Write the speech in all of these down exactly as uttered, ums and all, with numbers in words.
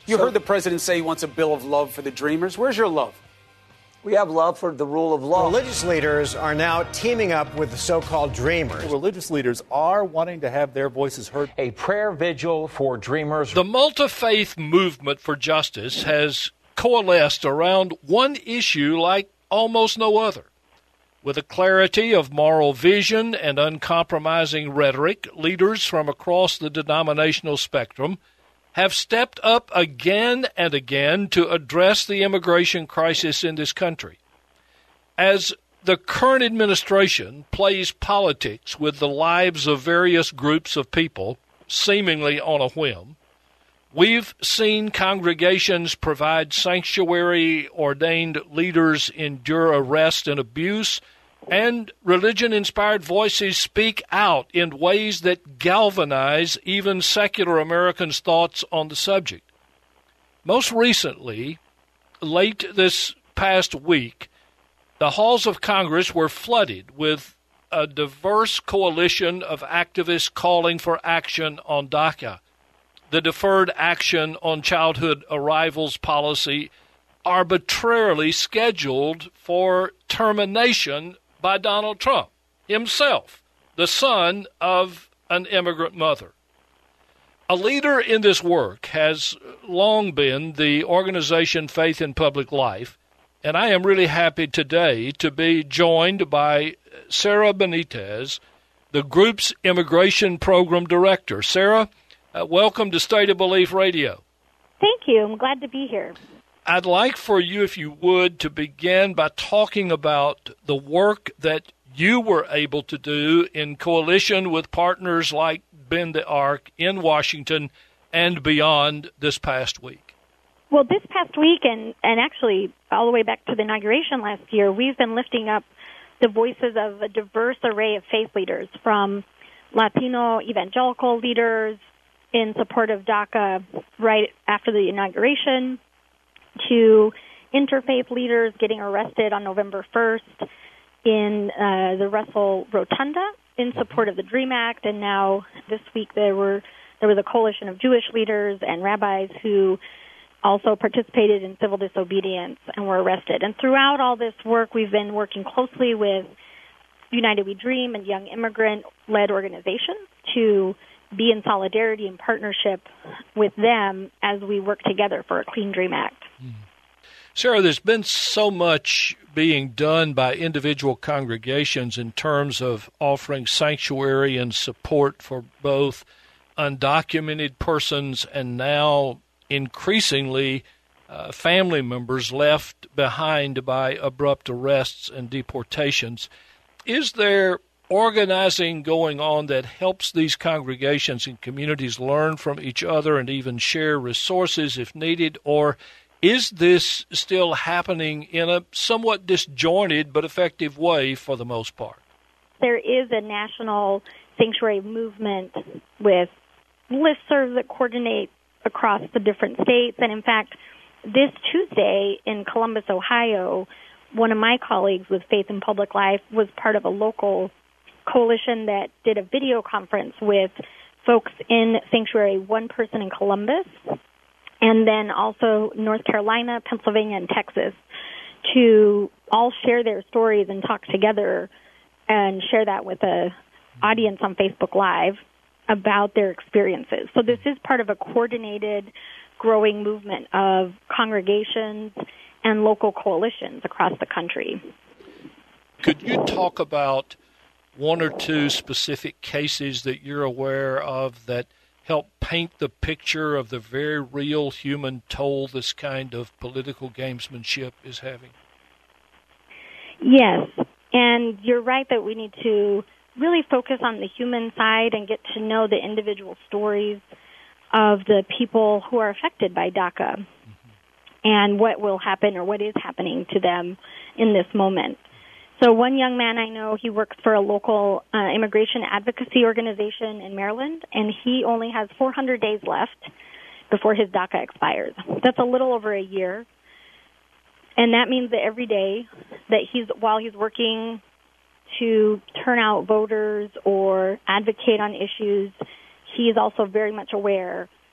You so, heard the president say he wants a bill of love for the Dreamers. Where's your love? We have love for the rule of law. Religious leaders are now teaming up with the so-called Dreamers. Religious leaders are wanting to have their voices heard. A prayer vigil for Dreamers. The multi-faith movement for justice has coalesced around one issue like almost no other. With a clarity of moral vision and uncompromising rhetoric, leaders from across the denominational spectrum have stepped up again and again to address the immigration crisis in this country. As the current administration plays politics with the lives of various groups of people, seemingly on a whim, we've seen congregations provide sanctuary-ordained leaders endure arrest and abuse, and religion-inspired voices speak out in ways that galvanize even secular Americans' thoughts on the subject. Most recently, late this past week, the halls of Congress were flooded with a diverse coalition of activists calling for action on DACA. The Deferred Action on Childhood Arrivals policy arbitrarily scheduled for termination by Donald Trump himself, the son of an immigrant mother. A leader in this work has long been the organization Faith in Public Life, and I am really happy today to be joined by Sarah Benitez, the group's immigration program director. Sarah, uh, welcome to State of Belief Radio. Thank you. I'm glad to be here. I'd like for you, if you would, to begin by talking about the work that you were able to do in coalition with partners like Bend the Arc in Washington and beyond this past week. Well, this past week, and, and actually all the way back to the inauguration last year, we've been lifting up the voices of a diverse array of faith leaders, from Latino evangelical leaders in support of DACA right after the inauguration, to interfaith leaders getting arrested on November first in uh, the Russell Rotunda in support of the DREAM Act, and now this week there were there was a coalition of Jewish leaders and rabbis who also participated in civil disobedience and were arrested. And throughout all this work, we've been working closely with United We Dream and Young Immigrant-led organizations to be in solidarity and partnership with them as we work together for a Clean Dream Act. Sarah, there's been so much being done by individual congregations in terms of offering sanctuary and support for both undocumented persons and now increasingly uh, family members left behind by abrupt arrests and deportations. Is there organizing going on that helps these congregations and communities learn from each other and even share resources if needed, or is this still happening in a somewhat disjointed but effective way for the most part? There is a national sanctuary movement with listservs that coordinate across the different states, and in fact, this Tuesday in Columbus, Ohio, one of my colleagues with Faith in Public Life was part of a local coalition that did a video conference with folks in Sanctuary One Person in Columbus, and then also North Carolina, Pennsylvania, and Texas, to all share their stories and talk together and share that with the audience on Facebook Live about their experiences. So this is part of a coordinated, growing movement of congregations and local coalitions across the country. Could you talk about one or two specific cases that you're aware of that help paint the picture of the very real human toll this kind of political gamesmanship is having? Yes, and you're right that we need to really focus on the human side and get to know the individual stories of the people who are affected by DACA mm-hmm. and what will happen or what is happening to them in this moment. So one young man I know, he works for a local uh, immigration advocacy organization in Maryland, and he only has four hundred days left before his DACA expires. That's a little over a year. And that means that every day that he's, while he's working to turn out voters or advocate on issues, he is also very much aware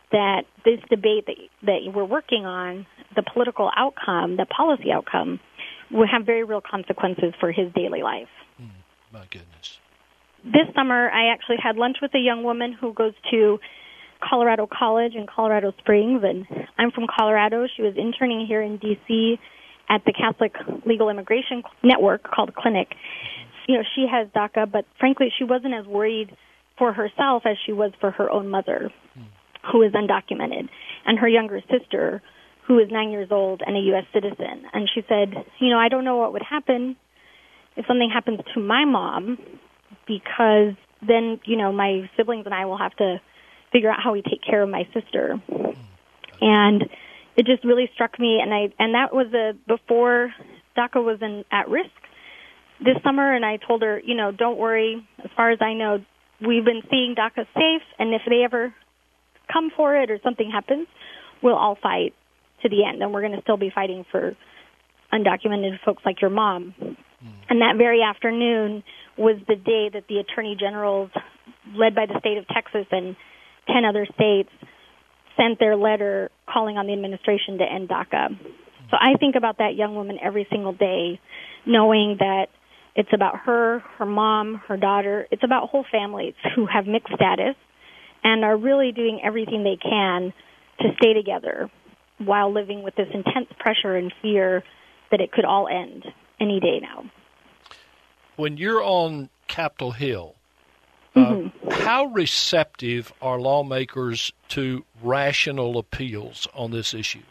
that this debate that, that we're working on, the political outcome, the policy outcome, will have very real consequences for his daily life. Mm, my goodness. This summer, I actually had lunch with a young woman who goes to Colorado College in Colorado Springs, and I'm from Colorado. She was interning here in D C at the Catholic Legal Immigration Network called Clinic. You know, she has DACA, but frankly, she wasn't as worried for herself as she was for her own mother, mm. who is undocumented, and her younger sister, who is nine years old and a U S citizen. And she said, you know, I don't know what would happen if something happens to my mom, because then, you know, my siblings and I will have to figure out how we take care of my sister. Mm. And it just really struck me, and I and that was a, before DACA was in, at risk this summer, and I told her, you know, don't worry. As far as I know, we've been seeing DACA safe, and if they ever come for it or something happens, we'll all fight to the end, and we're going to still be fighting for undocumented folks like your mom. Mm. And that very afternoon was the day that the attorney generals, led by the state of Texas and ten other states, sent their letter calling on the administration to end DACA. So I think about that young woman every single day, knowing that it's about her, her mom, her daughter. It's about whole families who have mixed status and are really doing everything they can to stay together while living with this intense pressure and fear that it could all end any day now. When you're on Capitol Hill, Mm-hmm. Uh, how receptive are lawmakers to rational appeals on this issue?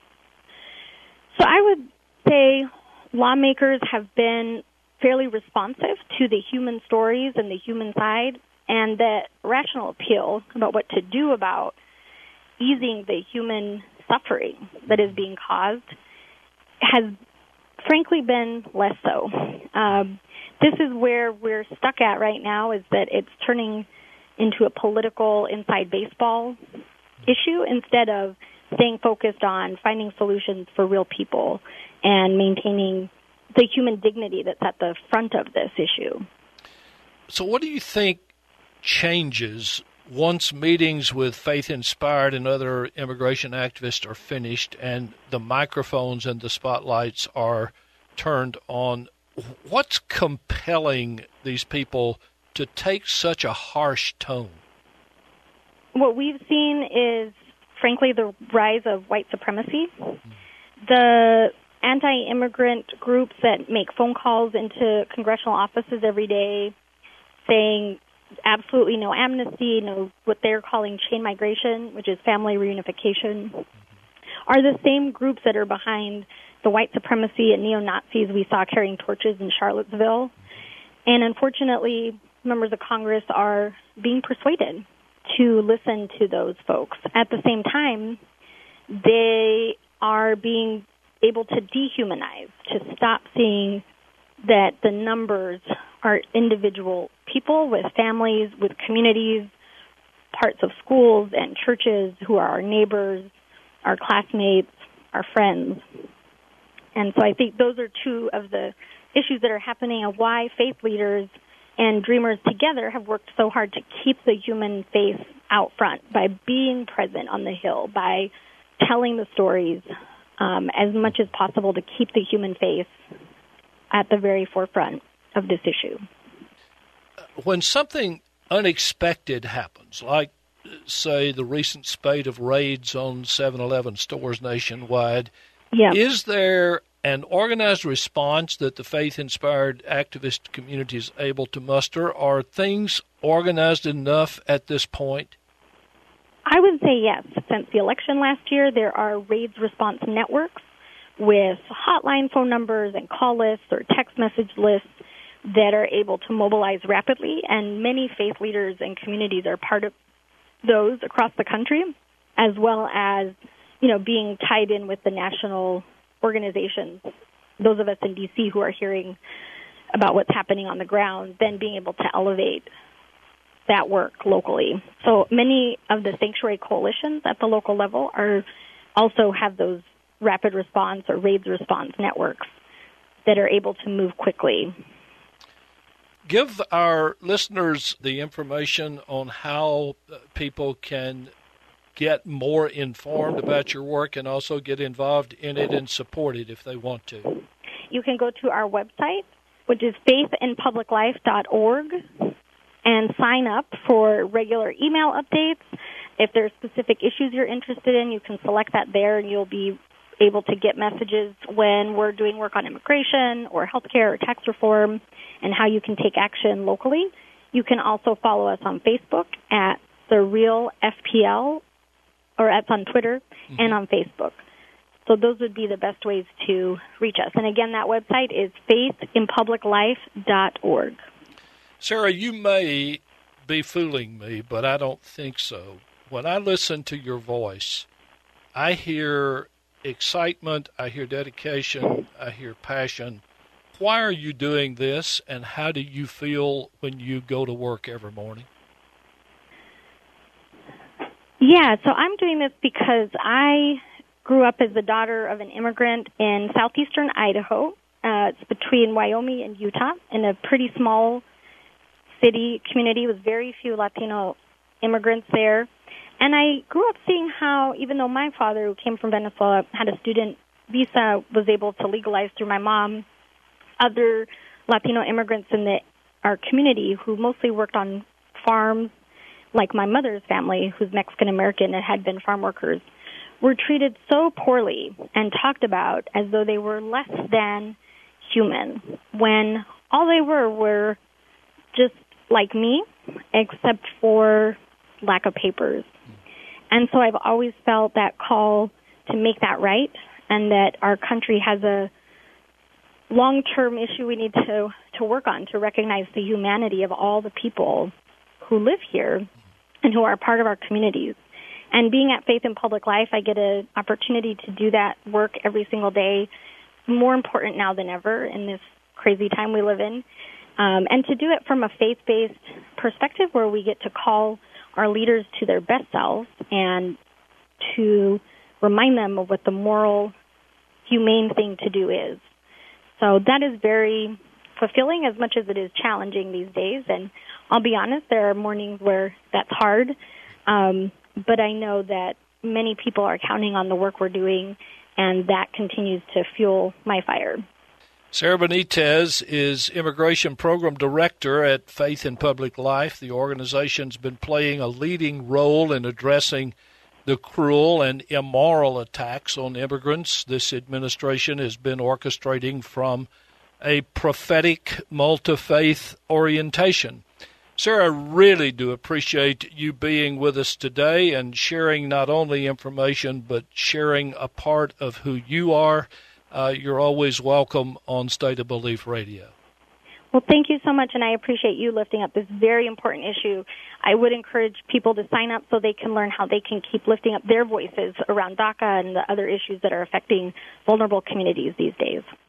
So I would say lawmakers have been fairly responsive to the human stories and the human side, and that rational appeal about what to do about easing the human suffering that is being caused has frankly been less so. Um, This is where we're stuck at right now, is that it's turning into a political inside baseball issue instead of staying focused on finding solutions for real people and maintaining the human dignity that's at the front of this issue. So what do you think changes once meetings with Faith Inspired and other immigration activists are finished and the microphones and the spotlights are turned on? What's compelling these people to take such a harsh tone? What we've seen is, frankly, the rise of white supremacy. The anti-immigrant groups that make phone calls into congressional offices every day saying absolutely no amnesty, no what they're calling chain migration, which is family reunification, are the same groups that are behind the white supremacy and neo-Nazis we saw carrying torches in Charlottesville. And unfortunately, members of Congress are being persuaded to listen to those folks. At the same time, they are being able to dehumanize, to stop seeing that the numbers are individual people with families, with communities, parts of schools and churches who are our neighbors, our classmates, our friends. And so I think those are two of the issues that are happening and why faith leaders and dreamers together have worked so hard to keep the human face out front by being present on the Hill, by telling the stories um, as much as possible to keep the human face at the very forefront of this issue. When something unexpected happens, like, say, the recent spate of raids on seven eleven stores nationwide, yeah. is there an organized response that the faith-inspired activist community is able to muster? Are things organized enough at this point? I would say yes. Since the election last year, there are raids response networks with hotline phone numbers and call lists or text message lists that are able to mobilize rapidly, and many faith leaders and communities are part of those across the country, as well as, you know, being tied in with the national organizations, those of us in D C who are hearing about what's happening on the ground, then being able to elevate that work locally. So many of the sanctuary coalitions at the local level are also have those rapid response or raids response networks that are able to move quickly. Give our listeners the information on how people can get more informed about your work and also get involved in it and support it if they want to? You can go to our website, which is faith in public life dot org, and sign up for regular email updates. If there are specific issues you're interested in, you can select that there, and you'll be able to get messages when we're doing work on immigration or healthcare or tax reform and how you can take action locally. You can also follow us on Facebook at The Real F P L, or that's on Twitter mm-hmm. and on Facebook. So those would be the best ways to reach us. And again, that website is faith in public life dot org. Sarah, you may be fooling me, but I don't think so. When I listen to your voice, I hear excitement, I hear dedication, I hear passion. Why are you doing this, and how do you feel when you go to work every morning? Yeah, so I'm doing this because I grew up as the daughter of an immigrant in southeastern Idaho. Uh, it's between Wyoming and Utah, in a pretty small city community with very few Latino immigrants there. And I grew up seeing how, even though my father, who came from Venezuela, had a student visa, was able to legalize through my mom, other Latino immigrants in the, our community who mostly worked on farms, like my mother's family, who's Mexican-American and had been farm workers, were treated so poorly and talked about as though they were less than human, when all they were were just like me, except for lack of papers. And so I've always felt that call to make that right, and that our country has a long-term issue we need to, to work on to recognize the humanity of all the people who live here and who are part of our communities. And being at Faith in Public Life, I get an opportunity to do that work every single day, more important now than ever in this crazy time we live in, um, and to do it from a faith-based perspective where we get to call our leaders to their best selves and to remind them of what the moral, humane thing to do is. So that is very fulfilling as much as it is challenging these days. And I'll be honest, there are mornings where that's hard, um, but I know that many people are counting on the work we're doing, and that continues to fuel my fire. Sarah Benitez is Immigration Program Director at Faith in Public Life. The organization's been playing a leading role in addressing the cruel and immoral attacks on immigrants this administration has been orchestrating from a prophetic, multi-faith orientation. Sarah, I really do appreciate you being with us today and sharing not only information, but sharing a part of who you are. Uh, you're always welcome on State of Belief Radio. Well, thank you so much, and I appreciate you lifting up this very important issue. I would encourage people to sign up so they can learn how they can keep lifting up their voices around DACA and the other issues that are affecting vulnerable communities these days.